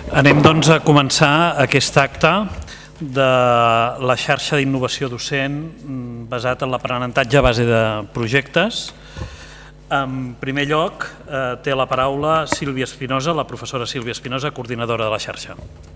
Anem doncs a començar aquest acte de la xarxa d'innovació docent basat en l'aprenentatge a base de projectes. En primer lloc té la paraula Sílvia Espinosa, la professora Sílvia Espinosa, coordinadora de la xarxa.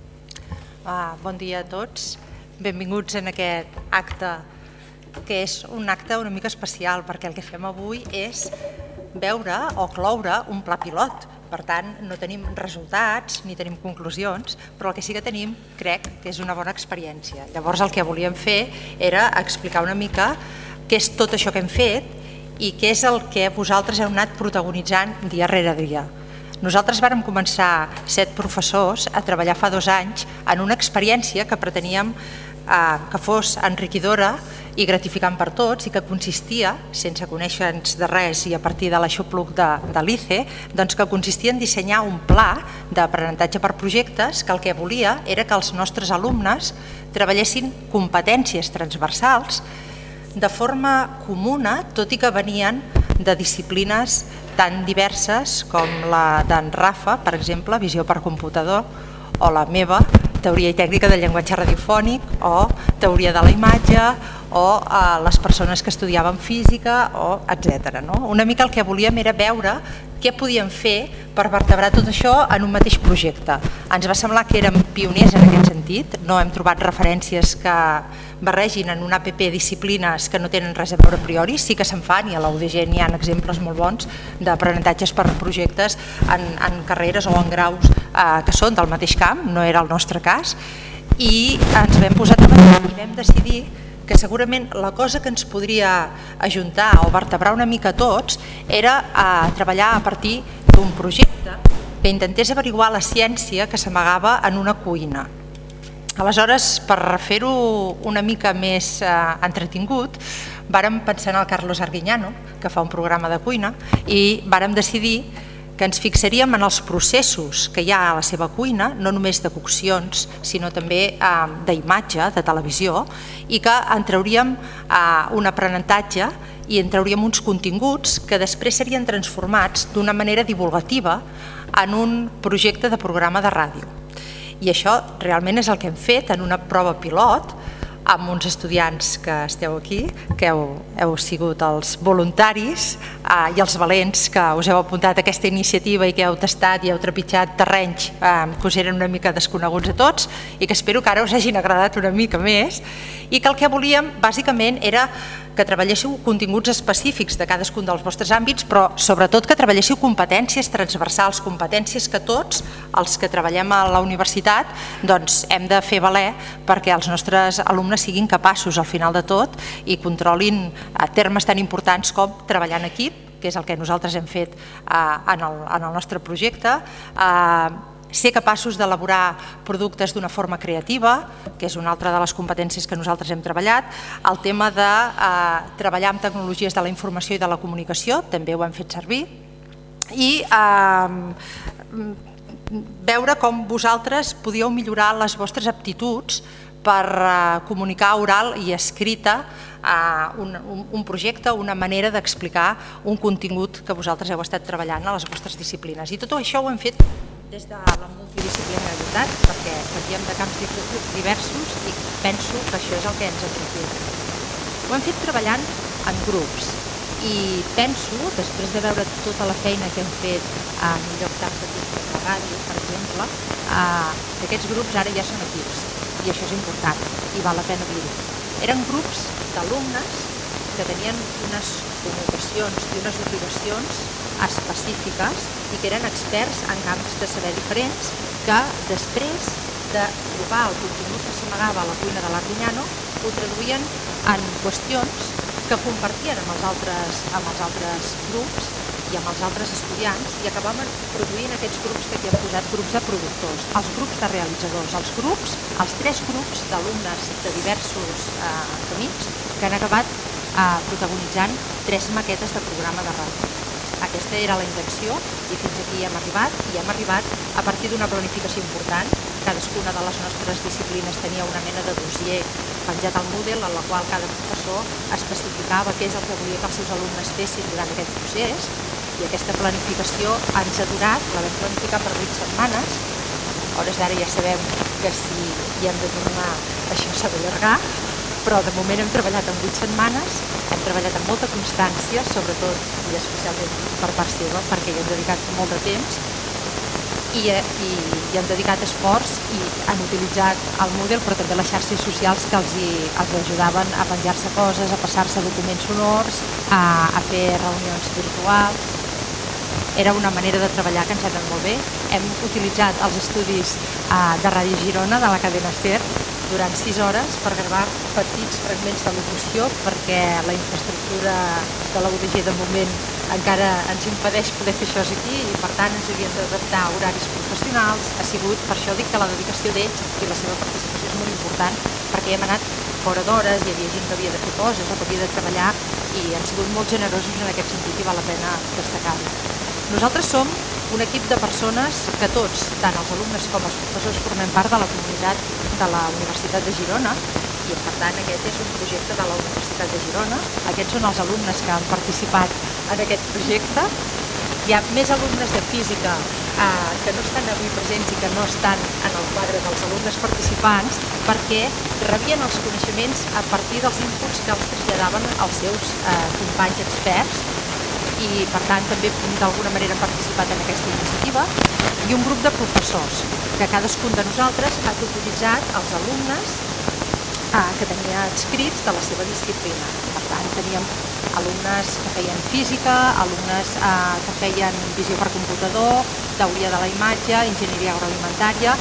Bon dia a tots. Benvinguts en aquest acte, que és un acte una mica especial, perquè el que fem avui és veure o cloure un pla pilot. Per tant, no tenim resultats ni tenim conclusions, però el que sí que tenim, crec, que és una bona experiència. Llavors el que volíem fer era explicar una mica què és tot això que hem fet i què és el que vosaltres heu anat protagonitzant dia rere dia. Nosaltres vàrem començar 7 professors a treballar fa 2 anys en una experiència que preteníem que fos enriquidora i gratificant per tots i que consistia, sense conèixer-nos de res i a partir de l'aixopluc de l'ICE, doncs que consistia en dissenyar un pla d'aprenentatge per projectes que el que volia era que els nostres alumnes treballessin competències transversals de forma comuna, tot i que venien de disciplines tan diverses com la d'en Rafa, per exemple, visió per computador, o la meva, teoria i tècnica del llenguatge radiofònic, o teoria de la imatge, o les persones que estudiaven física, etc. Una mica el que volíem era veure què podíem fer per vertebrar tot això en un mateix projecte. Ens va semblar que érem pioners en aquest sentit, no hem trobat referències que barregin en una APP disciplines que no tenen res a veure a priori, sí que se'n fan i a la UDG n'hi ha exemples molt bons d'aprenentatges per projectes en carreres o en graus que són del mateix camp, no era el nostre cas, i ens vam posar a treballar i vam decidir que segurament la cosa que ens podria ajuntar o vertebrar una mica tots era treballar a partir d'un projecte que intentés averiguar la ciència que s'amagava en una cuina. Aleshores, per fer-ho una mica més entretingut, vàrem pensar en el Carlos Arguiñano, que fa un programa de cuina, i vàrem decidir que ens fixaríem en els processos que hi ha a la seva cuina, no només de coccions, sinó també d'imatge, de televisió, i que en trauríem un aprenentatge i en trauríem uns continguts que després serien transformats d'una manera divulgativa en un projecte de programa de ràdio. I això realment és el que hem fet en una prova pilot amb uns estudiants que esteu aquí, que heu sigut els voluntaris i els valents que us heu apuntat a aquesta iniciativa i que heu tastat i heu trepitjat terrenys que us eren una mica desconeguts a tots i que espero que ara us hagin agradat una mica més i que el que volíem bàsicament era que treballéssiu continguts específics de cadascun dels vostres àmbits, però sobretot que treballéssiu competències transversals, competències que tots els que treballem a la universitat doncs hem de fer valer perquè els nostres alumnes siguin capaços al final de tot i controlin termes tan importants com treballar en equip, que és el que nosaltres hem fet en el nostre projecte, ser capaços d'elaborar productes d'una forma creativa, que és una altra de les competències que nosaltres hem treballat, el tema de treballar amb tecnologies de la informació i de la comunicació, també ho hem fet servir, i veure com vosaltres podíeu millorar les vostres aptituds per comunicar oral i escrita un projecte, una manera d'explicar un contingut que vosaltres heu estat treballant a les vostres disciplines. I tot això ho hem fet des de la multidisciplinaritat, perquè partíem de camps diversos i penso que això és el que ens enriqueix. Ho hem fet treballant en grups i penso, després de veure tota la feina que hem fet en lloc tan petit com la ràdio, per exemple, que aquests grups ara ja són equips i això és important i val la pena dir-ho. Eren grups d'alumnes que tenien unes connotacions i unes obligacions específiques i que eren experts en camps de saber diferents que després de trobar el contingut que s'amagava a la cuina de l'Arguiñano ho traduïen en qüestions que compartien amb els altres grups i amb els altres estudiants i acabaven produint aquests grups que aquí hem posat, grups de productors, els grups de realitzadors, els 3 grups d'alumnes de diversos camins que han acabat protagonitzant 3 maquetes de programa de ràdio. Aquesta era la intenció i fins aquí hem arribat a partir d'una planificació important. Cadascuna de les nostres disciplines tenia una mena de dossier penjat al Moodle en la qual cada professor especificava què és el que volia que els seus alumnes fessin durant aquest procés i aquesta planificació ens ha durat, la vam planificar per 8 setmanes A hores d'ara ja sabem que si hi hem de tornar això s'ha d'allargar, però de moment hem treballat en 8 setmanes, hem treballat amb molta constància, sobretot i especialment per part seva, perquè hi hem dedicat molt de temps i han dedicat esforç i han utilitzat el Moodle, però també les xarxes socials que els ajudaven a penjar-se coses, a passar-se documents sonors, a fer reunions virtuals. Era una manera de treballar que ens ha anat molt bé. Hem utilitzat els estudis de Ràdio Girona, de la cadena SER, durant 6 hores per gravar petits fragments de locució, perquè la infraestructura de la UDG de moment encara ens impedeix poder fer això aquí i per tant ens havíem d'adaptar a horaris professionals. Ha sigut, per això dic que la dedicació d'ells i la seva participació és molt important, perquè hem anat fora d'hores, hi havia gent que havia de fer coses o que havia de treballar i han sigut molt generosos en aquest sentit i val la pena destacar-ho. Nosaltres som un equip de persones que tots, tant els alumnes com els professors, formem part de la comunitat de la Universitat de Girona i per tant aquest és un projecte de la Universitat de Girona. Aquests són els alumnes que han participat en aquest projecte. Hi ha més alumnes de física que no estan avui presents i que no estan en el quadre dels alumnes participants perquè rebien els coneixements a partir dels inputs que els traslladaven els seus companys experts i per tant també d'alguna manera han participat en aquesta iniciativa, i un grup de professors que cadascun de nosaltres ha tutoritzat els alumnes que tenia adscrits de la seva disciplina. Per tant, teníem alumnes que feien física, alumnes que feien visió per computador, teoria de la imatge, enginyeria agroalimentària.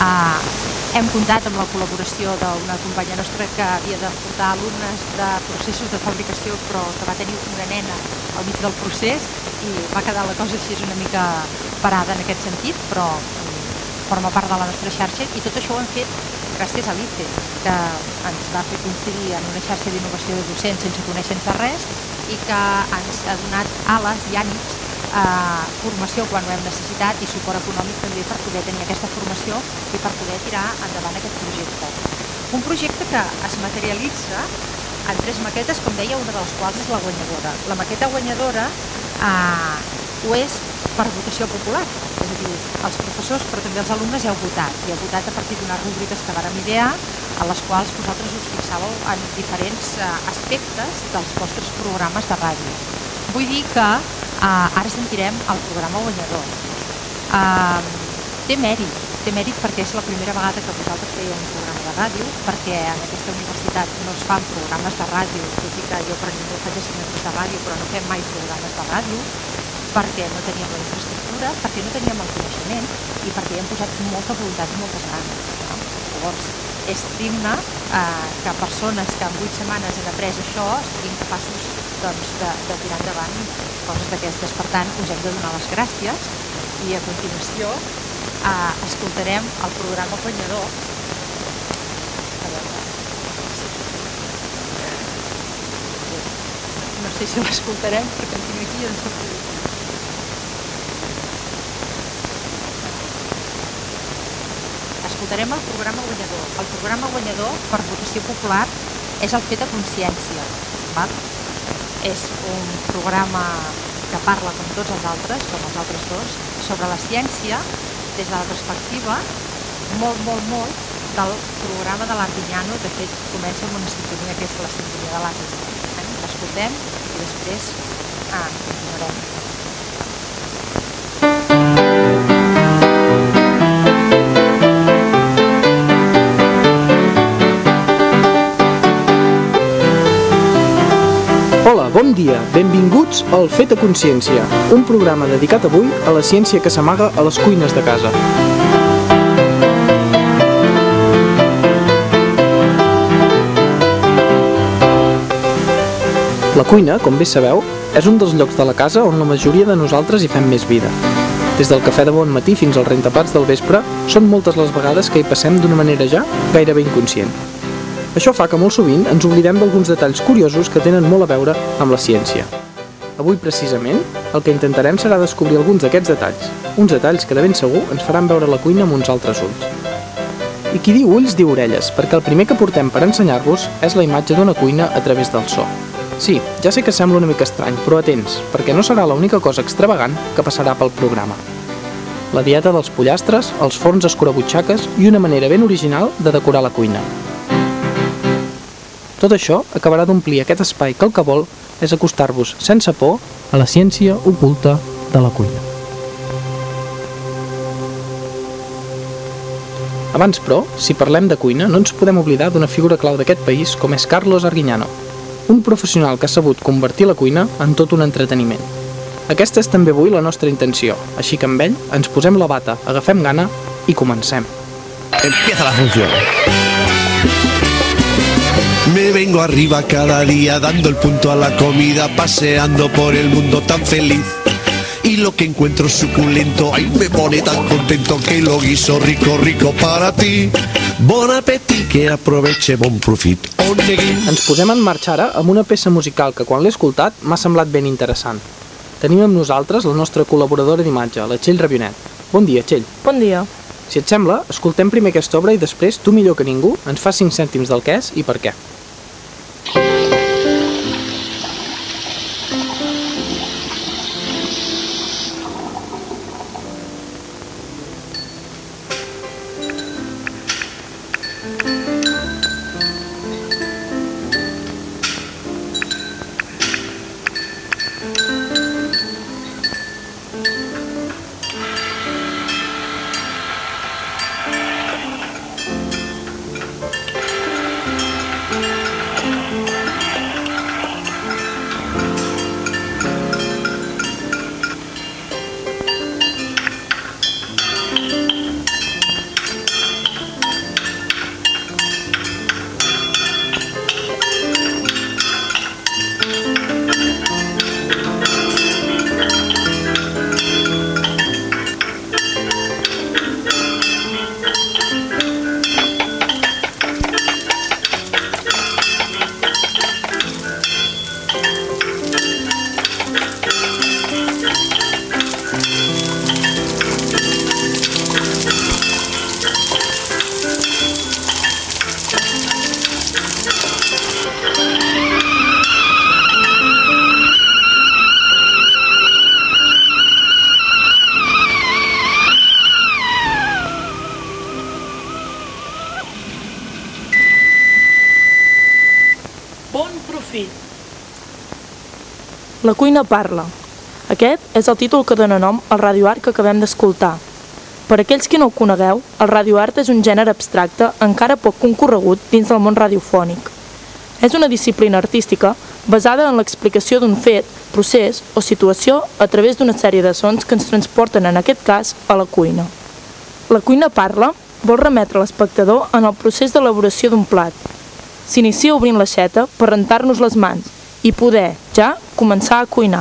Hem comptat amb la col·laboració d'una companya nostra que havia de portar alumnes de processos de fabricació, però que va tenir una nena al mig del procés i va quedar la cosa així una mica parada en aquest sentit, però forma part de la nostra xarxa i tot això ho hem fet gràcies a l'ICE, que ens va fer coincidir en una xarxa d'innovació de docents sense conèixer-nos de res i que ens ha donat ales i ànims, formació quan ho hem necessitat i suport econòmic també per poder tenir aquesta formació i per poder tirar endavant aquest projecte. Un projecte que es materialitza en 3 maquetes, com deia, una de les quals és la guanyadora. La maqueta guanyadora ho és per votació popular, és a dir, els professors però també els alumnes heu votat, i heu votat a partir d'unes rúbriques que vàrem idear a les quals vosaltres us fixàveu en diferents aspectes dels vostres programes de ràdio. Vull dir que ara sentirem el programa guanyador. Té mèrit perquè és la primera vegada que vosaltres fèieu un programa de ràdio, perquè en aquesta universitat no es fan programes de ràdio, tot i que jo per exemple faig assignatures de ràdio, però no fem mai programes de ràdio, perquè no teníem la infraestructura, perquè no teníem el coneixement i perquè hi hem posat molta voluntat i moltes ganes. Llavors, és digne que persones que en 8 setmanes han après això siguin capaços de tirar endavant coses d'aquestes. Per tant, us hem de donar les gràcies i a continuació escoltarem el programa guanyador. No sé si l'escoltarem perquè el tinc aquí i ens ho podem. Escoltarem el programa guanyador. El programa guanyador per votació popular és el Fet a Consciència. És un programa que parla, com tots els altres, com els altres dos, sobre la ciència des de la perspectiva molt del programa de l'Ardiñano. De fet, comença amb una sintonia que és la sintonia de l'Ardiñano. L'escoltem i després continuarem. Hola, bon dia, benvinguts al Fet a Consciència, un programa dedicat avui a la ciència que s'amaga a les cuines de casa. La cuina, com bé sabeu, és un dels llocs de la casa on la majoria de nosaltres hi fem més vida. Des del cafè de bon matí fins al rentaplats del vespre, són moltes les vegades que hi passem d'una manera ja gairebé inconscient. Això fa que molt sovint ens oblidem d'alguns detalls curiosos que tenen molt a veure amb la ciència. Avui, precisament, el que intentarem serà descobrir alguns d'aquests detalls, uns detalls que de ben segur ens faran veure la cuina amb uns altres ulls. I qui diu ulls diu orelles, perquè el primer que portem per ensenyar-vos és la imatge d'una cuina a través del so. Sí, ja sé que sembla una mica estrany, però atents, perquè no serà l'única cosa extravagant que passarà pel programa. la dieta dels pollastres, els forns escurabutxaques i una manera ben original de decorar la cuina. Tot això acabarà d'omplir aquest espai que el que vol és acostar-vos sense por a la ciència oculta de la cuina. Abans, però, si parlem de cuina, no ens podem oblidar d'una figura clau d'aquest país com és Carlos Arguiñano, un professional que ha sabut convertir la cuina en tot un entreteniment. Aquesta és també avui la nostra intenció, així que amb ell ens posem la bata, agafem gana i comencem. Empieza la función. Me vengo arriba cada día dando el punto a la comida, paseando por el mundo tan feliz. Y lo que encuentro suculento, ay, me pone tan contento que lo guiso rico, rico para ti. Bon appétit, que aproveche, bon profit. Ens posem en marxa ara amb una peça musical que quan l'he escoltat m'ha semblat ben interessant. Tenim amb nosaltres la nostra col·laboradora d'imatge, la Txell Rabionet. Bon dia, Txell. Bon dia. Si et sembla, escoltem primer aquesta obra i després, tu millor que ningú, ens fas 5 cèntims del què és i per què. La cuina parla. Aquest és el títol que dona nom al radioart que acabem d'escoltar. Per aquells que no ho conegueu, el radioart és un gènere abstracte encara poc concorregut dins del món radiofònic. És una disciplina artística basada en l'explicació d'un fet, procés o situació a través d'una sèrie de sons que ens transporten, en aquest cas, a la cuina. La cuina parla vol remetre l'espectador en el procés d'elaboració d'un plat. S'inicia obrint l'aixeta per rentar-nos les mans i poder, ja, començar a cuinar.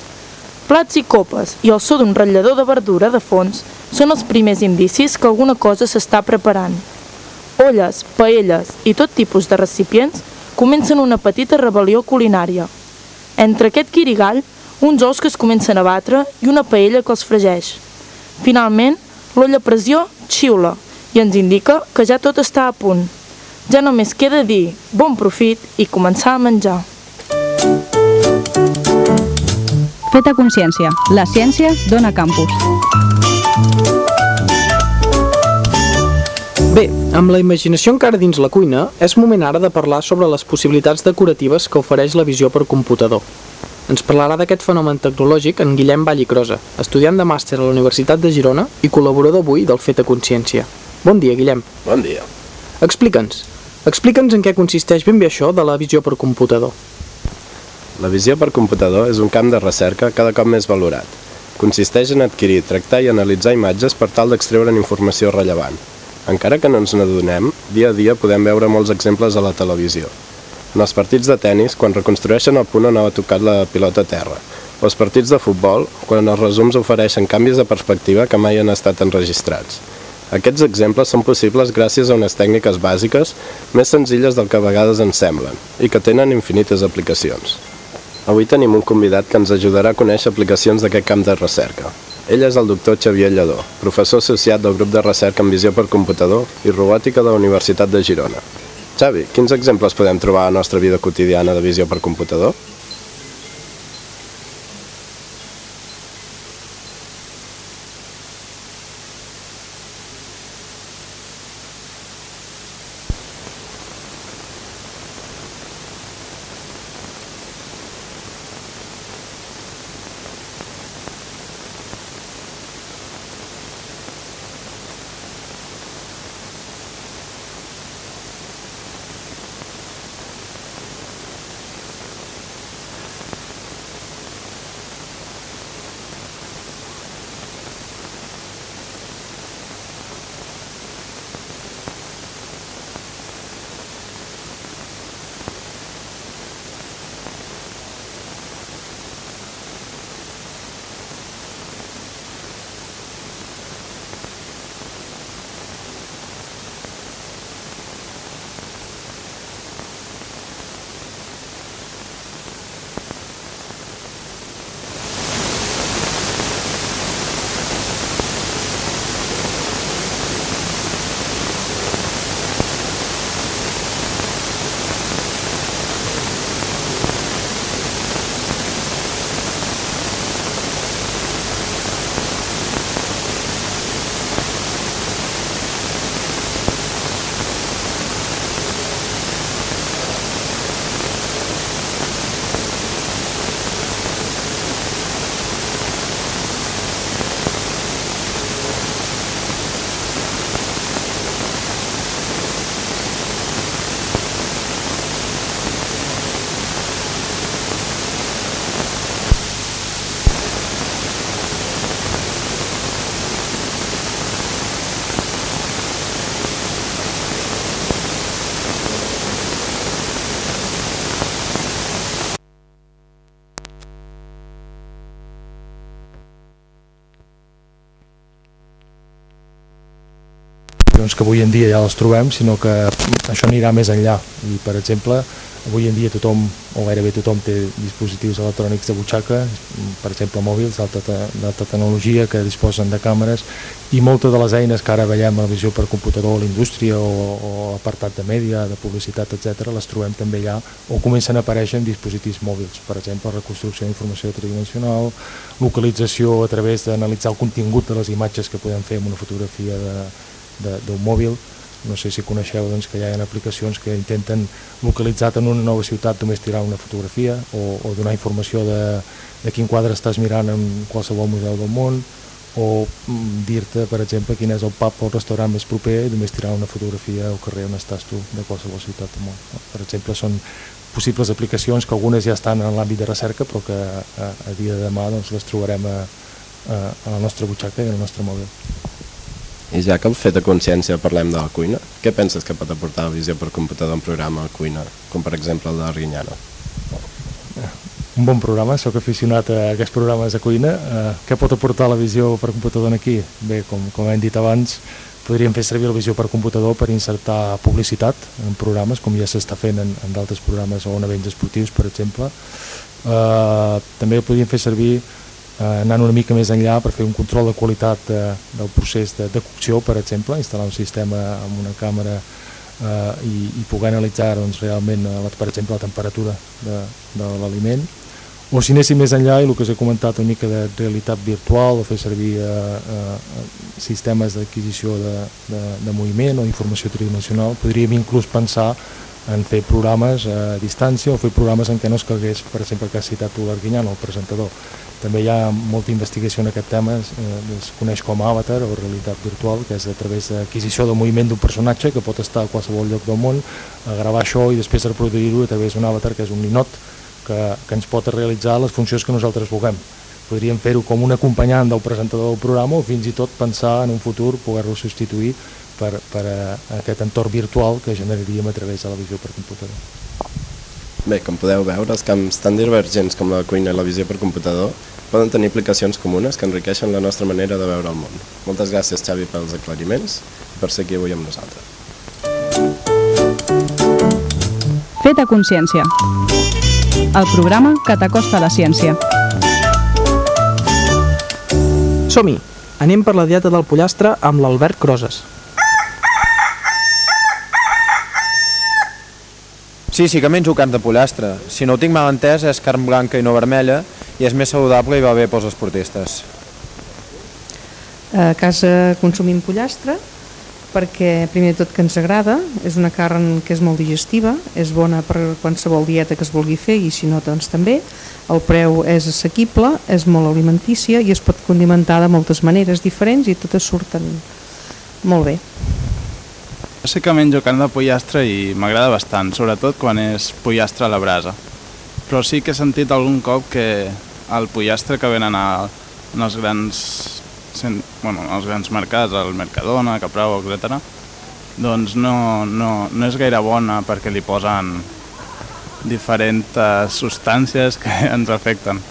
Plats i copes i el so d'un ratllador de verdura de fons són els primers indicis que alguna cosa s'està preparant. Olles, paelles i tot tipus de recipients comencen una petita rebel·lió culinària. Entre aquest guirigall, uns ous que es comencen a batre i una paella que els fregeix. Finalment, l'olla a pressió xiula i ens indica que ja tot està a punt. Ja només queda dir bon profit i començar a menjar. Fet a consciència. La ciència dona campus. Bé, amb la imaginació encara dins la cuina, és moment ara de parlar sobre les possibilitats decoratives que ofereix la visió per computador. Ens parlarà d'aquest fenomen tecnològic en Guillem Vall i Crosa, estudiant de màster a la Universitat de Girona i col·laborador avui del Fet a Consciència. Bon dia, Guillem. Bon dia. Explica'ns en què consisteix ben bé això de la visió per computador. La visió per computador és un camp de recerca cada cop més valorat. Consisteix en adquirir, tractar i analitzar imatges per tal d'extreure'n informació rellevant. Encara que no ens n'adonem, dia a dia podem veure molts exemples a la televisió. En els partits de tennis, quan reconstrueixen el punt on ha tocat la pilota a terra, o els partits de futbol, quan els resums ofereixen canvis de perspectiva que mai han estat enregistrats. Aquests exemples són possibles gràcies a unes tècniques bàsiques més senzilles del que a vegades ens semblen i que tenen infinites aplicacions. Avui tenim un convidat que ens ajudarà a conèixer aplicacions d'aquest camp de recerca. Ell és el doctor Xavier Lledó, professor associat del grup de recerca en visió per computador i robòtica de la Universitat de Girona. Xavi, quins exemples podem trobar a la nostra vida quotidiana de visió per computador? solucions que avui en dia ja les trobem, sinó que això anirà més enllà. I, per exemple, avui en dia tothom, o gairebé tothom, té dispositius electrònics de butxaca, per exemple mòbils d'alta tecnologia que disposen de càmeres, i moltes de les eines que ara veiem a la visió per computador, a la indústria o l'apartat de mèdia, de publicitat, etc., les trobem també ja o comencen a aparèixer en dispositius mòbils. Per exemple, reconstrucció d'informació tridimensional, localització a través d'analitzar el contingut de les imatges que podem fer amb una fotografia d'un mòbil. No sé si coneixeu que hi ha aplicacions que intenten localitzar en una nova ciutat només tirar una fotografia o donar informació de quin quadre estàs mirant en qualsevol museu del món, o dir-te, per exemple, quin és el pub o el restaurant més proper i només tirar una fotografia al carrer on estàs tu de qualsevol ciutat del món. Per exemple, són possibles aplicacions que algunes ja estan en l'àmbit de recerca però que a dia de demà les trobarem a la nostra butxaca i al nostre mòbil. I ja que heu fet a consciència parlem de la cuina, què penses que pot aportar la visió per computador en programa de cuina, com per exemple el de Arguiñano? Un bon programa, soc aficionat a aquests programes de cuina. Què pot aportar la visió per computador aquí? Bé, com hem dit abans, podríem fer servir la visió per computador per insertar publicitat en programes, com ja s'està fent en d'altres programes o en events esportius, per exemple. També podríem fer servir anant una mica més enllà per fer un control de qualitat del procés de cocció, per exemple, instal·lar un sistema amb una càmera i poder analitzar realment, per exemple, la temperatura de l'aliment. O si anéssim més enllà, i el que us he comentat una mica de realitat virtual, o fer servir sistemes d'adquisició de moviment o d'informació tridimensional, podríem inclús pensar en fer programes a distància o fer programes en què no es calgués, per exemple, que has citat tu l'Arguiñano, el presentador. També hi ha molta investigació en aquest tema, es coneix com a avatar o realitat virtual, que és a través d'adquisició del moviment d'un personatge que pot estar a qualsevol lloc del món, a gravar això i després reproduir-ho a través d'un avatar que és un ninot que ens pot realitzar les funcions que nosaltres vulguem. Podríem fer-ho com un acompanyant del presentador del programa o fins i tot pensar en un futur poder-lo substituir per aquest entorn virtual que generaríem a través de la visió per computador. Bé, com podeu veure, els camps tan divergents com la cuina i la visió per computador poden tenir aplicacions comunes que enriqueixen la nostra manera de veure el món. Moltes gràcies, Xavi, pels aclariments i per ser aquí avui amb nosaltres. Fet a consciència. El programa que t'acosta a la ciència. Som-hi! Anem per la dieta del pollastre amb l'Albert Croses. Sí, que menjo carn de pollastre. Si no ho tinc mal entès, és carn blanca i no vermella i és més saludable i va bé pels esportistes. A casa consumim pollastre perquè, primer de tot, que ens agrada. És una carn que és molt digestiva, és bona per qualsevol dieta que es vulgui fer i si no, doncs també. El preu és assequible, és molt alimentícia i es pot condimentar de moltes maneres diferents i totes surten molt bé. Sé que menjo carn de pollastre i m'agrada bastant, sobretot quan és pollastre a la brasa. Però sí que he sentit algun cop que el pollastre que venen als grans mercats, al Mercadona, Capravo, etc., doncs no és gaire bona perquè li posen diferents substàncies que ens afecten.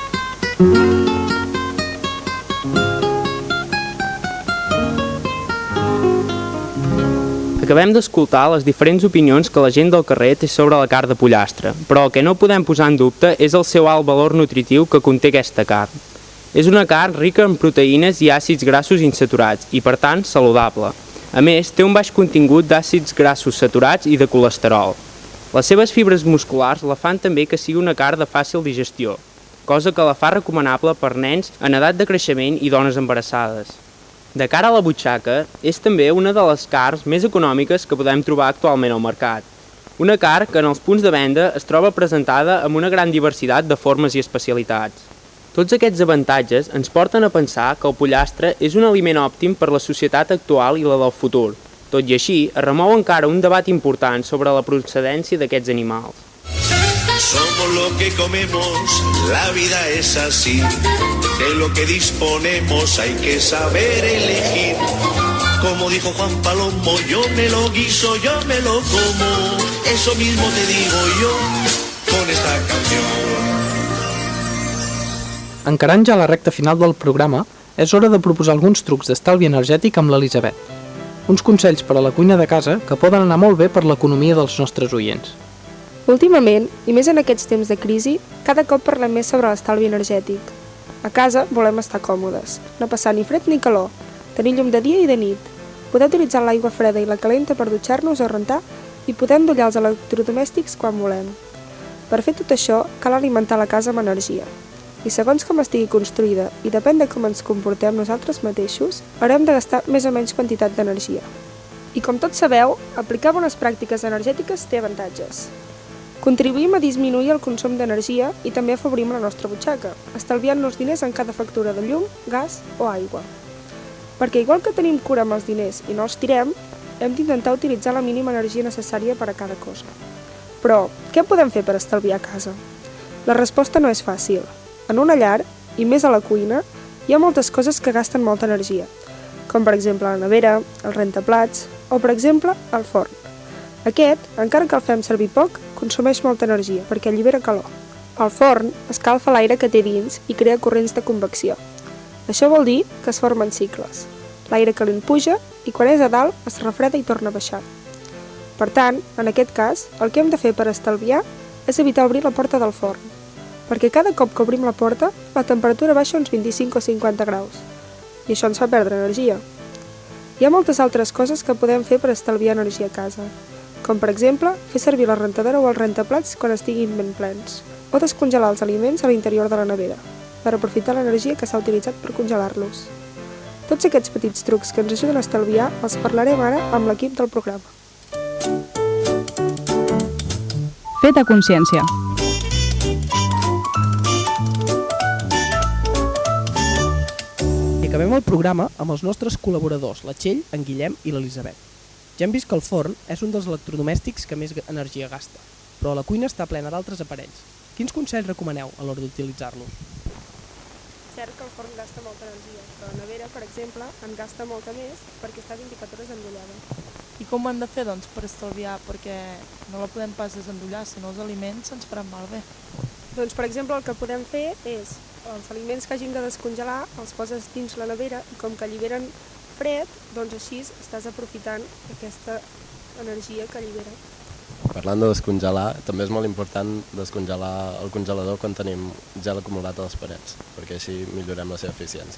Acabem d'escoltar les diferents opinions que la gent del carrer té sobre la carn de pollastre, però el que no podem posar en dubte és el seu alt valor nutritiu que conté aquesta carn. És una carn rica en proteïnes i àcids grassos insaturats i, per tant, saludable. A més, té un baix contingut d'àcids grassos saturats i de colesterol. Les seves fibres musculars la fan també que sigui una carn de fàcil digestió, cosa que la fa recomanable per nens en edat de creixement i dones embarassades. De cara a la butxaca, és també una de les carns més econòmiques que podem trobar actualment al mercat. Una carn que en els punts de venda es troba presentada amb una gran diversitat de formes i especialitats. Tots aquests avantatges ens porten a pensar que el pollastre és un aliment òptim per la societat actual i la del futur. Tot i així, es remou encara un debat important sobre la procedència d'aquests animals. Somos lo que comemos, la vida es así, de lo que disponemos hay que saber elegir. Como dijo Juan Palomo, yo me lo guiso, yo me lo como, eso mismo te digo yo con esta canción. Encarant ja la recta final del programa, és hora de proposar alguns trucs d'estalvi energètic amb l'Elisabet. uns consells per a la cuina de casa que poden anar molt bé per l'economia dels nostres oients. Últimament, i més en aquests temps de crisi, cada cop parlem més sobre l'estalvi energètic. A casa volem estar còmodes, no passar ni fred ni calor, tenir llum de dia i de nit, poder utilitzar l'aigua freda i la calenta per dutxar-nos o rentar i poder endollar els electrodomèstics quan volem. Per fer tot això, cal alimentar la casa amb energia. I segons com estigui construïda i depèn de com ens comportem nosaltres mateixos, haurem de gastar més o menys quantitat d'energia. I com tots sabeu, aplicar bones pràctiques energètiques té avantatges. Contribuïm a disminuir el consum d'energia i també afavorim la nostra butxaca, estalviant-nos diners en cada factura de llum, gas o aigua. Perquè igual que tenim cura amb els diners i no els tirem, hem d'intentar utilitzar la mínima energia necessària per a cada cosa. Però, què podem fer per estalviar a casa? La resposta no és fàcil. En una llar, i més a la cuina, hi ha moltes coses que gasten molta energia, com per exemple la nevera, el rentaplats o, per exemple, el forn. Aquest, encara que el fem servir poc, consumeix molta energia perquè allibera calor. El forn escalfa l'aire que té dins i crea corrents de convecció. Això vol dir que es formen cicles. L'aire calent puja i quan és a dalt es refreda i torna a baixar. Per tant, en aquest cas, el que hem de fer per estalviar és evitar obrir la porta del forn, perquè cada cop que obrim la porta, la temperatura baixa uns 25 o 50 graus, i això ens fa perdre energia. Hi ha moltes altres coses que podem fer per estalviar energia a casa, com per exemple, fer servir la rentadora o el rentaplats quan estiguin ben plens, o descongelar els aliments a l'interior de la nevera, per aprofitar l'energia que s'ha utilitzat per congelar-los. Tots aquests petits trucs que ens ajuden a estalviar els parlarem ara amb l'equip del programa. Fet a consciència. I acabem el programa amb els nostres col·laboradors, la Txell, en Guillem i l'Elisabet. Ja hem vist que el forn és un dels electrodomèstics que més energia gasta, però la cuina està plena d'altres aparells. Quins consells recomaneu a l'hora d'utilitzar-los? Cert que el forn gasta molta energia, però la nevera, per exemple, en gasta molta més perquè està 24 hores endollada. I com ho hem de fer, doncs, per estalviar? Perquè no la podem pas desendollar, si no els aliments se'ns faran malbé. Doncs, per exemple, el que podem fer és els aliments que hàgim de descongelar els poses dins la nevera i com que alliberen fred, doncs així estàs aprofitant aquesta energia que allibera. Parlant de descongelar, també és molt important descongelar el congelador quan tenim gel acumulat a les parets, perquè així millorem la seva eficiència.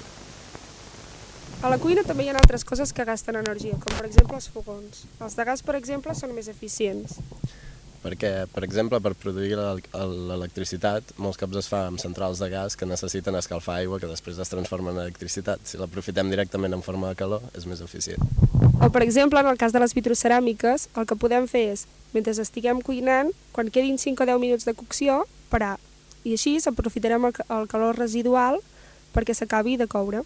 A la cuina també hi ha altres coses que gasten energia, com per exemple els fogons. Els de gas, per exemple, són més eficients. Perquè, per exemple, per produir l'electricitat, molts cops es fa amb centrals de gas que necessiten escalfar aigua que després es transforma en electricitat. Si l'aprofitem directament en forma de calor, és més eficient. O, per exemple, en el cas de les vitroceràmiques, el que podem fer és, mentre estiguem cuinant, quan quedin 5 o 10 minuts de cocció, parar. I així aprofitarem el calor residual perquè s'acabi de coure.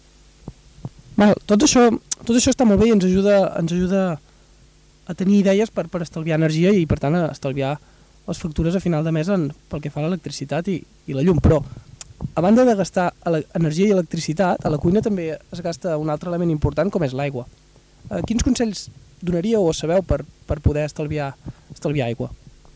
Tot això està molt bé i ens ajuda a tenir idees per estalviar energia i, per tant, a estalviar les factures a final de mes pel que fa a l'electricitat i la llum. Però, a banda de gastar energia i electricitat, a la cuina també es gasta un altre element important com és l'aigua. Quins consells donaríeu o sabeu per poder estalviar aigua?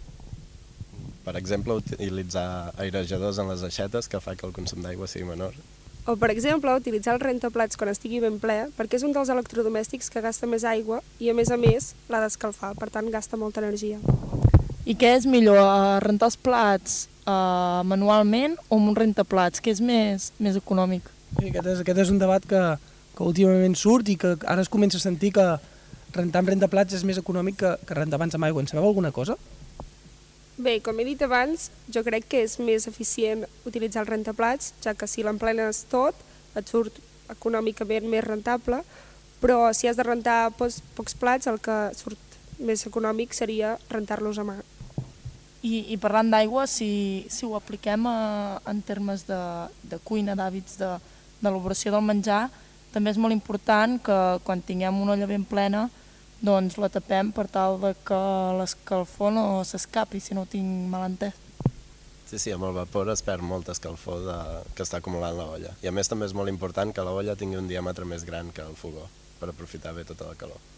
Per exemple, utilitzar airejadors en les aixetes que fa que el consum d'aigua sigui menor. O, per exemple, utilitzar el rentaplats quan estigui ben ple, perquè és un dels electrodomèstics que gasta més aigua i, a més, l'ha d'escalfar, per tant, gasta molta energia. I què és millor, rentar els plats manualment o amb un rentaplats? Què és més econòmic? Aquest és un debat que últimament surt i que ara es comença a sentir que rentar amb rentaplats és més econòmic que rentar abans amb aigua. En sabeu alguna cosa? Bé, com he dit abans, jo crec que és més eficient utilitzar el rentaplats, ja que si l'emplenes tot et surt econòmicament més rentable, però si has de rentar pocs plats, el que surt més econòmic seria rentar-los a mà. I parlant d'aigua, si ho apliquem en termes de cuina, d'hàbits d'elaboració del menjar, també és molt important que quan tinguem una olla ben plena doncs la tapem per tal que l'escalfor no s'escapi, si no ho tinc mal entès. Sí, amb el vapor es perd molta escalfor que està acumulant l'olla. I a més també és molt important que l'olla tingui un diàmetre més gran que el fogó, per aprofitar bé tota la calor.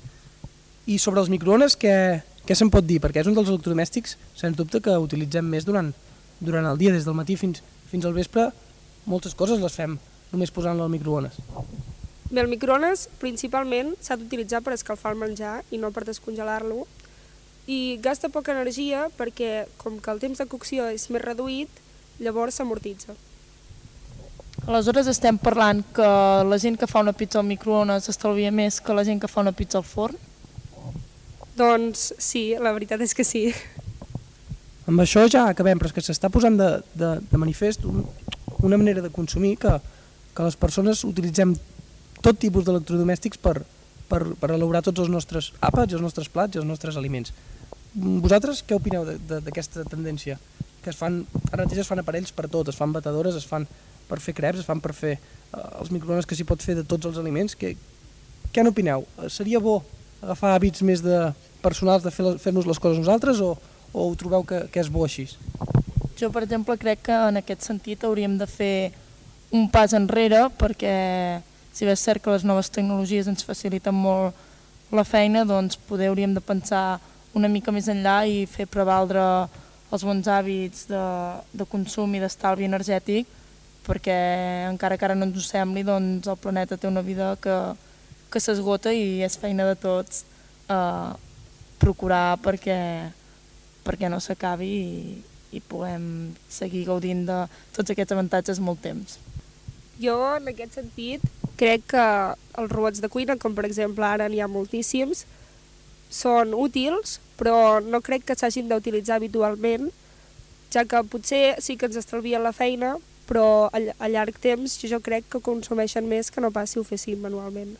I sobre els microones, què se'n pot dir? Perquè és un dels electrodomèstics, sens dubte, que utilitzem més durant el dia, des del matí fins al vespre. Moltes coses les fem només posant-lo al microones. Bé, el microones principalment s'ha d'utilitzar per escalfar el menjar i no per descongelar-lo, i gasta poca energia perquè, com que el temps de cocció és més reduït, llavors s'amortitza. Aleshores estem parlant que la gent que fa una pizza al microones estalvia més que la gent que fa una pizza al forn? Doncs sí, la veritat és que sí. Amb això ja acabem, però és que s'està posant de manifest una manera de consumir que les persones utilitzem tot tipus d'electrodomèstics per elaborar tots els nostres àpats, els nostres plats i els nostres aliments. Vosaltres què opineu d'aquesta tendència? Que ara mateix es fan aparells per tot, es fan batedores, es fan per fer creps, es fan per fer els microones que s'hi pot fer de tots els aliments. Què n'opineu? Seria bo agafar hàbits més personals de fer-nos les coses nosaltres o ho trobeu que és bo així? Jo, per exemple, crec que en aquest sentit hauríem de fer un pas enrere perquè si bé és cert que les noves tecnologies ens faciliten molt la feina, doncs poder hauríem de pensar una mica més enllà i fer prevaldre els bons hàbits de consum i d'estalvi energètic, perquè encara que ara no ens ho sembli, doncs el planeta té una vida que s'esgota i és feina de tots procurar perquè no s'acabi i puguem seguir gaudint de tots aquests avantatges molt temps. Jo, en aquest sentit, crec que els robots de cuina, com per exemple ara n'hi ha moltíssims, són útils, però no crec que s'hagin d'utilitzar habitualment, ja que potser sí que ens estalvien la feina, però a llarg temps jo crec que consumeixen més que no pas si ho fessin manualment.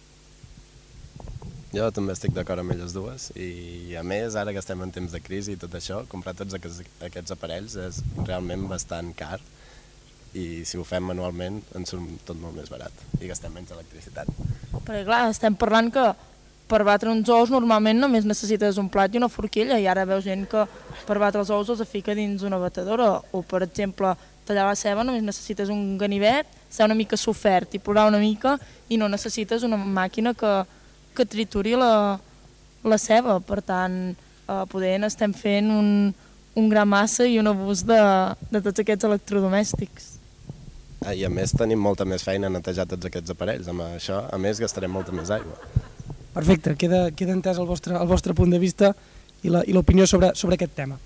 Jo també estic d'acord amb elles dues i a més, ara que estem en temps de crisi i tot això, comprar tots aquests aparells és realment bastant car i si ho fem manualment ens surt tot molt més barat i gastem menys electricitat. Perquè clar, estem parlant que per batre uns ous normalment només necessites un plat i una forquilla i ara veus gent que per batre els ous els fica dins una batedora o per exemple tallar la ceba només necessites un ganivet, ser una mica sofert i plorar una mica i no necessites una màquina que trituri la ceba. Per tant, poder n'estem fent un gran massa i un abús de tots aquests electrodomèstics. I a més tenim molta més feina a netejar tots aquests aparells, amb això a més gastarem molta més aigua. Perfecte, queda entès el vostre punt de vista i l'opinió sobre aquest tema.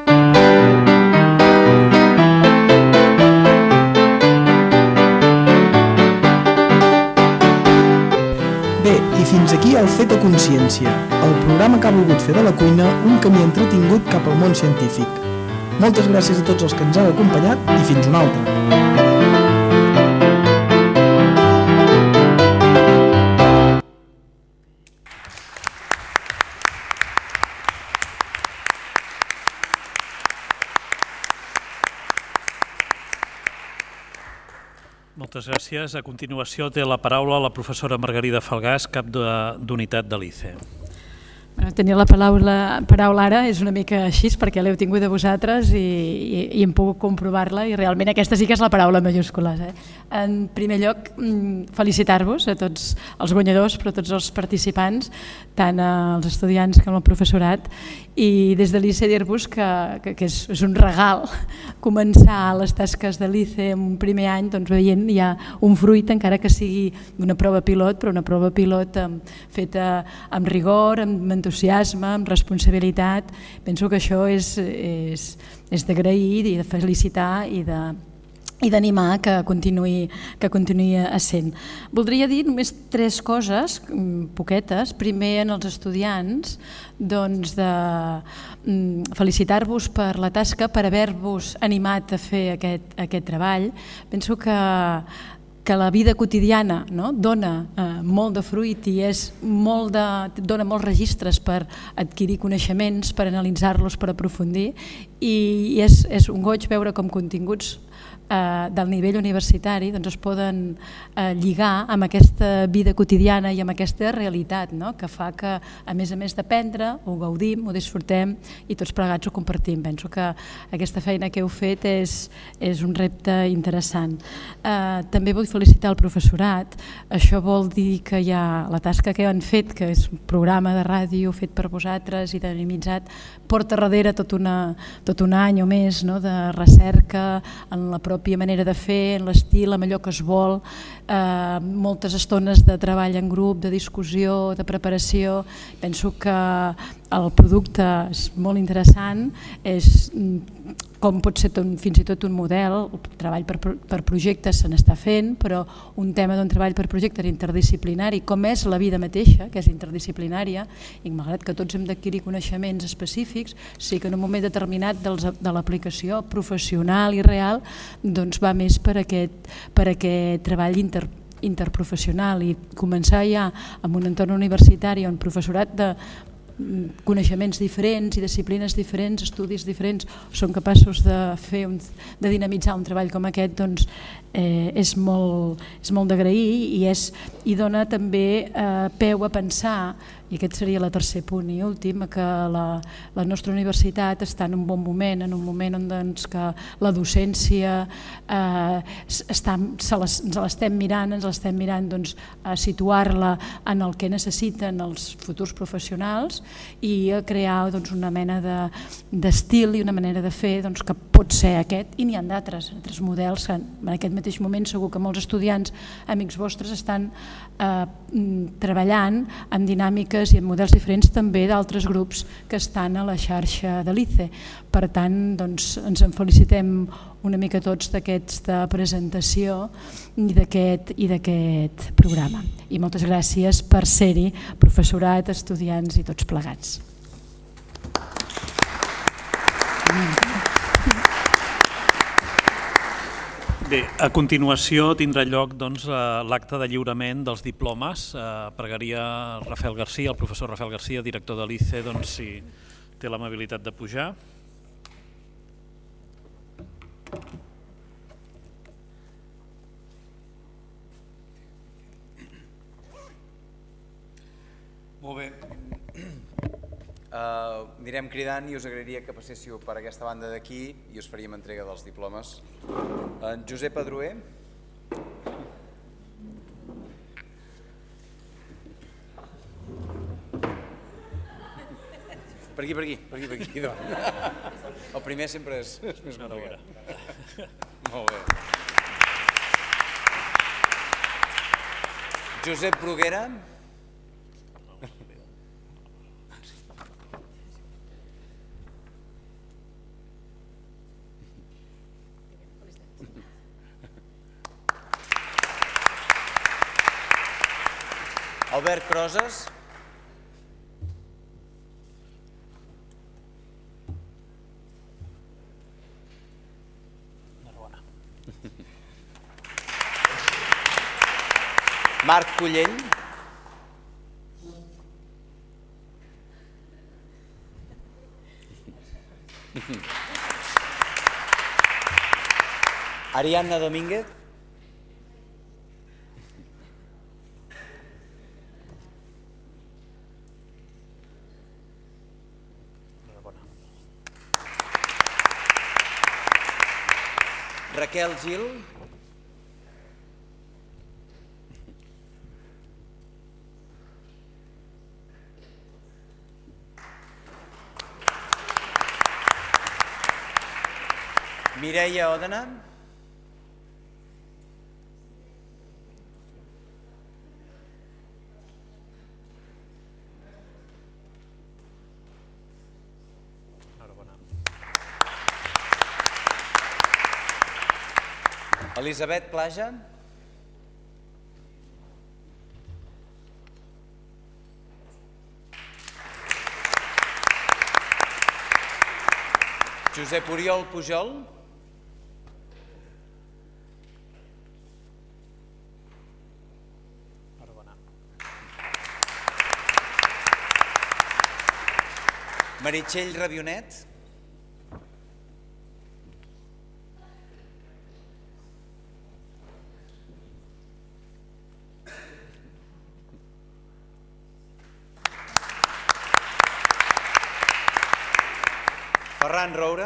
Bé, i fins aquí el Fet a Consciència, el programa que ha volgut fer de la cuina un camí entretingut cap al món científic. Moltes gràcies a tots els que ens heu acompanyat i fins una altra. Moltes gràcies. A continuació té la paraula la professora Margarida Falgàs, cap d'unitat de l'ICE. Tenir la paraula ara és una mica així perquè l'heu tingut de vosaltres i hem pogut comprovar-la i realment aquesta sí que és la paraula majúscules. En primer lloc, felicitar-vos a tots els guanyadors, però a tots els participants, tant als estudiants com al professorat, i des de l'ICE dir-vos que és un regal començar les tasques de l'ICE en un primer any veient ja un fruit, encara que sigui d'una prova pilot, però una prova pilot feta amb rigor, amb entusiasme, amb responsabilitat. Penso que això és d'agrair i de felicitar i d'animar que continuï essent. Voldria dir només 3 coses, poquetes. Primer, en els estudiants, de felicitar-vos per la tasca, per haver-vos animat a fer aquest treball. Penso que la vida quotidiana dona molt de fruit i dona molts registres per adquirir coneixements, per analitzar-los, per aprofundir, i és un goig veure com continguts del nivell universitari es poden lligar amb aquesta vida quotidiana i amb aquesta realitat que fa que, a més d'aprendre, ho gaudim, ho disfrutem i tots plegats ho compartim. Penso que aquesta feina que heu fet és un repte interessant. També vull felicitar el professorat. Això vol dir que hi ha la tasca que han fet, que és un programa de ràdio fet per vosaltres i dinamitzat, porta darrere tot un any o més de recerca en la pròpia pròpia manera de fer, en l'estil, amb allò que es vol, moltes estones de treball en grup, de discussió, de preparació. Penso que el producte és molt interessant, és com pot ser fins i tot un model, el treball per projectes se n'està fent, però un tema d'un treball per projecte interdisciplinari, com és la vida mateixa, que és interdisciplinària, i malgrat que tots hem d'adquirir coneixements específics, sí que en un moment determinat de l'aplicació professional i real doncs va més per aquest treball interprofessional i començar ja amb un entorn universitari on professorat de coneixements diferents i disciplines diferents, estudis diferents, són capaços de dinamitzar un treball com aquest, doncs és molt d'agrair i dona també peu a pensar, i aquest seria el tercer punt i últim, que la nostra universitat està en un bon moment, en un moment on que la docència ens l'estem mirant a situar-la en el que necessiten els futurs professionals i a crear una mena d'estil i una manera de fer que pot ser aquest, i n'hi ha d'altres models. En aquest mateix moment segur que molts estudiants, amics vostres, estan treballant en dinàmiques i en models diferents també d'altres grups que estan a la xarxa de l'ICE. Per tant, ens en felicitem una mica tots d'aquesta presentació i d'aquest programa. I moltes gràcies per ser-hi, professorat, estudiants i tots plegats. Bé, a continuació tindrà lloc l'acte de lliurament dels diplomes. Pregaria Rafael García, el professor Rafael García, director de l'ICE, si té l'amabilitat de pujar. Molt bé. Anirem cridant i us agrairia que passéssiu per aquesta banda d'aquí i us faríem entrega dels diplomes. En Josep Adroer. Per aquí. El primer sempre és més complicat. Molt bé. Josep Bruguera. Albert Croses. Marc Collell. Ariadna Domínguez. Raquel Gil. Mireia Òdena. Elisabet Plaja. Josep Oriol Pujol. Meritxell Rabionet. Ferran Roura.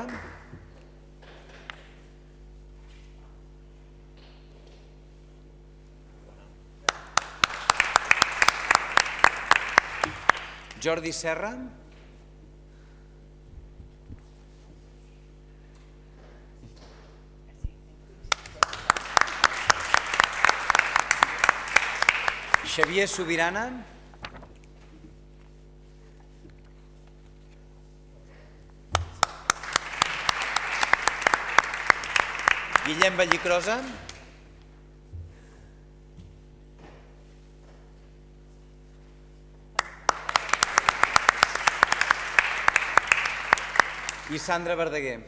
Jordi Serra. Xavier Subirana. Guillem Vallicrosa. I Sandra Verdaguer.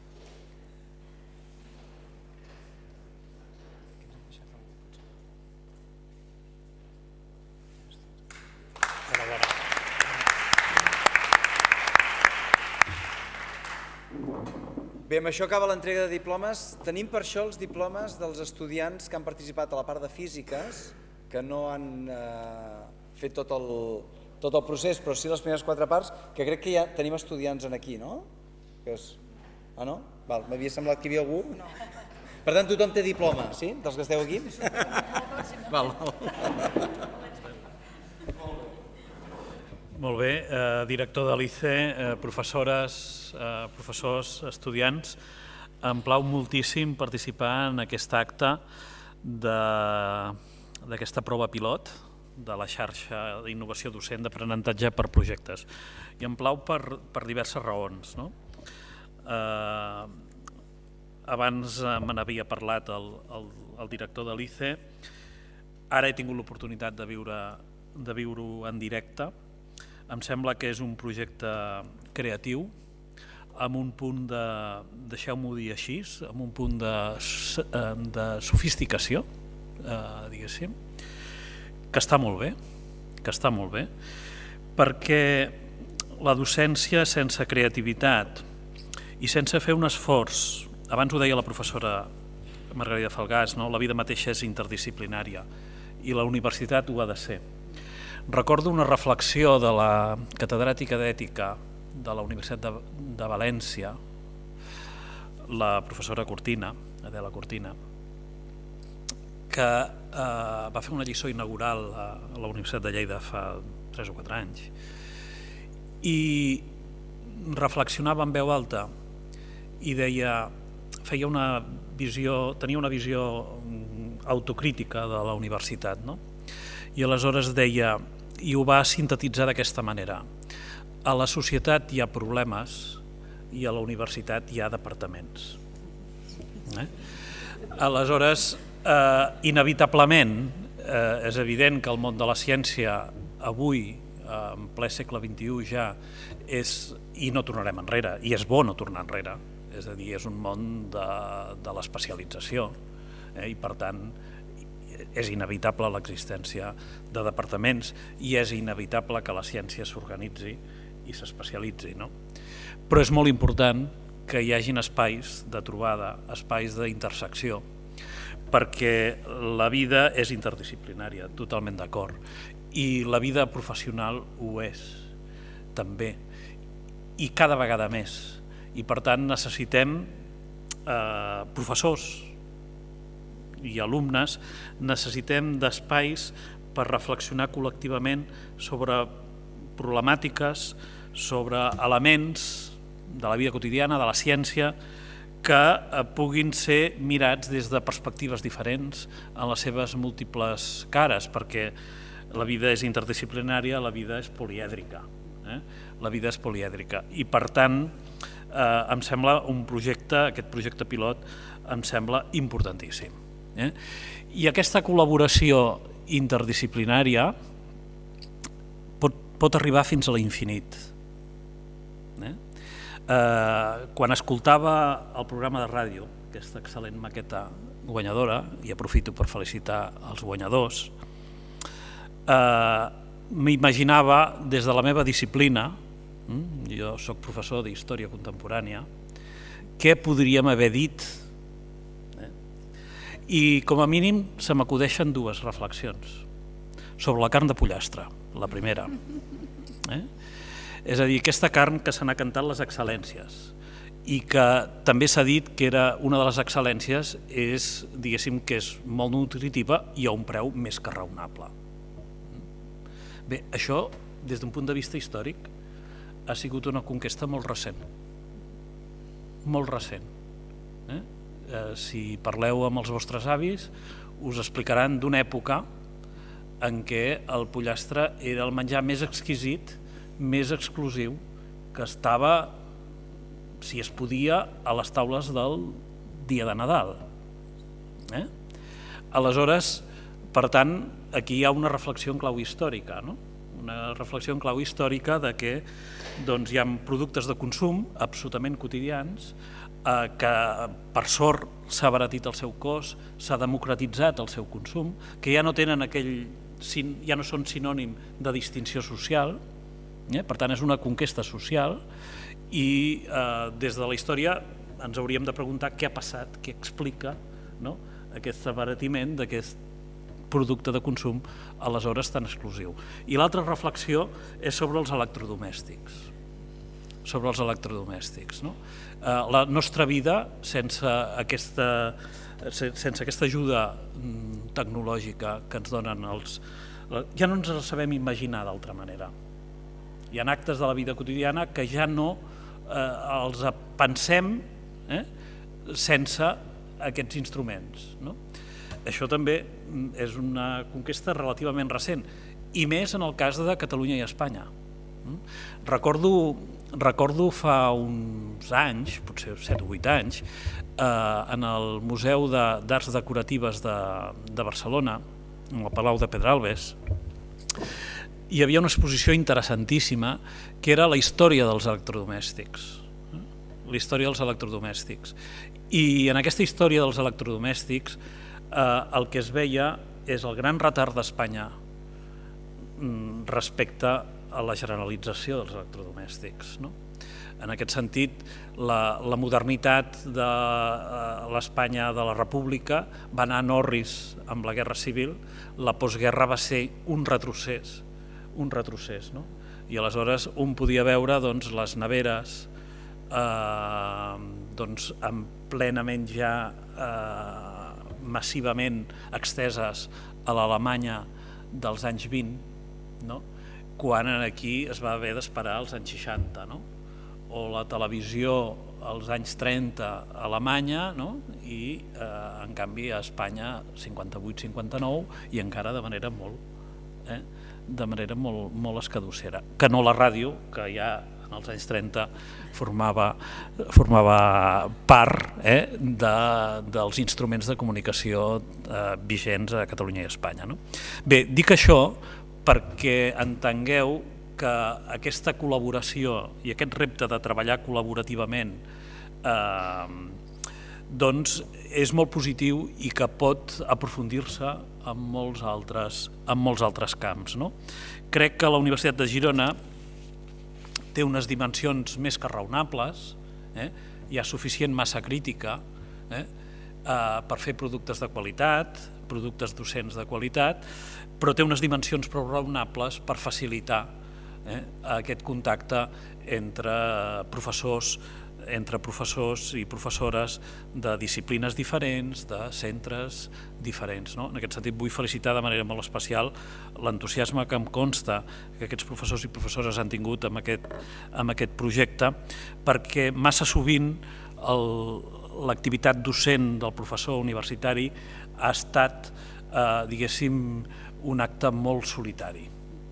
Bé, amb això acaba l'entrega de diplomes. Tenim per això els diplomes dels estudiants que han participat a la part de físiques, que no han fet tot el procés, però sí les primeres 4 parts, que crec que ja tenim estudiants aquí, no? Ah, no? M'havia semblat que hi havia algú. Per tant, tothom té diploma, sí? Dels que esteu aquí? Molt bé, director de l'ICE, professors, estudiants, em plau moltíssim participar en aquest acte d'aquesta prova pilot de la xarxa d'innovació docent d'aprenentatge per projectes. I em plau per diverses raons. Abans me n'havia parlat el director de l'ICE, ara he tingut l'oportunitat de viure-ho en directe. Em sembla que és un projecte creatiu, amb un punt de, deixeu-m'ho dir així, amb un punt de sofisticació, diguéssim, que està molt bé, perquè la docència sense creativitat i sense fer un esforç, abans ho deia la professora Margarida Falgàs, la vida mateixa és interdisciplinària i la universitat ho ha de ser. Recordo una reflexió de la catedràtica d'ètica de la Universitat de València, la professora Cortina, Adela Cortina, que va fer una lliçó inaugural a la Universitat de Lleida fa 3 o 4 anys i reflexionava en veu alta i deia, tenia una visió autocrítica de la universitat, i aleshores deia, i ho va sintetitzar d'aquesta manera: a la societat hi ha problemes i a la universitat hi ha departaments. Aleshores, inevitablement, és evident que el món de la ciència avui, en ple segle XXI ja, i no tornarem enrere, i és bo no tornar enrere, és a dir, és un món de l'especialització, i per tant és inevitable l'existència de departaments i és inevitable que la ciència s'organitzi i s'especialitzi, però és molt important que hi hagin espais de trobada, espais d'intersecció, perquè la vida és interdisciplinària, totalment d'acord, i la vida professional ho és també, i cada vegada més, i per tant necessitem professors i alumnes, necessitem d'espais per reflexionar col·lectivament sobre problemàtiques, sobre elements de la vida quotidiana, de la ciència, que puguin ser mirats des de perspectives diferents en les seves múltiples cares, perquè la vida és interdisciplinària, la vida és polièdrica. La vida és polièdrica. I per tant, em sembla aquest projecte pilot em sembla importantíssim. I aquesta col·laboració interdisciplinària pot arribar fins a l'infinit. Quan escoltava el programa de ràdio, aquesta excel·lent maqueta guanyadora, i aprofito per felicitar els guanyadors, m'imaginava des de la meva disciplina, jo soc professor d'història contemporània, què podríem haver dit, i com a mínim se m'acudeixen 2 reflexions sobre la carn de pollastre, la primera. És a dir, aquesta carn que se n'ha cantat les excel·lències i que també s'ha dit que era una de les excel·lències, diguéssim que és molt nutritiva i a un preu més que raonable. Bé, això, des d'un punt de vista històric, ha sigut una conquesta molt recent. Molt recent. Si parleu amb els vostres avis, us explicaran d'una època en què el pollastre era el menjar més exquisit, més exclusiu, que estava, si es podia, a les taules del dia de Nadal. Aleshores, per tant, aquí hi ha una reflexió en clau històrica, no? Una reflexió en clau històrica de que hi ha productes de consum absolutament quotidians que, per sort, s'ha abaratit el seu cost, s'ha democratitzat el seu consum, que ja no tenen ja no són sinònim de distinció social, per tant és una conquesta social, i des de la història ens hauríem de preguntar què ha passat, què explica aquest abaratiment d'aquest producte de consum aleshores tan exclusiu. I l'altra reflexió és sobre els electrodomèstics. La nostra vida, sense aquesta ajuda tecnològica que ens donen ja no ens la sabem imaginar d'altra manera. Hi ha actes de la vida quotidiana que ja no els pensem sense aquests instruments. Això també és una conquesta relativament recent, i més en el cas de Catalunya i Espanya. Recordo fa uns anys, potser 7 o 8 anys, en el Museu d'Arts Decoratives de Barcelona, en el Palau de Pedralbes, hi havia una exposició interessantíssima que era la història dels electrodomèstics. I en aquesta història dels electrodomèstics el que es veia és el gran retard d'Espanya respecte a la generalització dels electrodomèstics. En aquest sentit, la modernitat de l'Espanya de la República va anar en orris amb la Guerra Civil, la postguerra va ser un retrocés, i aleshores un podia veure les neveres plenament ja massivament exteses a l'Alemanya dels anys 20, quan aquí es va haver d'esperar als anys 60, o la televisió als anys 30 a Alemanya, i en canvi a Espanya 58-59 i encara de manera molt escadussera, que no la ràdio, que ja en els anys 30 formava part dels instruments de comunicació vigents a Catalunya i Espanya. Bé, dic això perquè entengueu que aquesta col·laboració i aquest repte de treballar col·laborativament és molt positiu i que pot aprofundir-se en molts altres camps. Crec que la Universitat de Girona té unes dimensions més que raonables, hi ha suficient massa crítica per fer productes de qualitat, productes docents de qualitat, però té unes dimensions prou raonables per facilitar aquest contacte entre professors i professores de disciplines diferents, de centres diferents. En aquest sentit vull felicitar de manera molt especial l'entusiasme que em consta que aquests professors i professores han tingut amb aquest projecte, perquè massa sovint l'activitat docent del professor universitari ha estat, diguéssim, un acte molt solitari,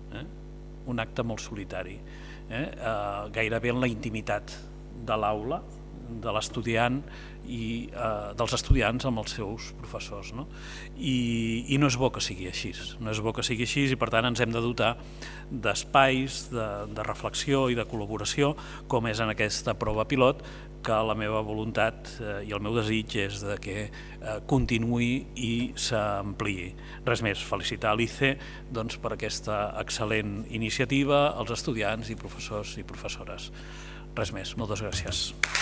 gairebé en la intimitat de l'aula, de l'estudiant i dels estudiants amb els seus professors. I no és bo que sigui així, i per tant ens hem de dotar d'espais de reflexió i de col·laboració, com és en aquesta prova pilot, que la meva voluntat i el meu desig és que continuï i s'ampliï. Res més, felicitar l'ICE per aquesta excel·lent iniciativa, als estudiants i professors i professores. Res més, moltes gràcies.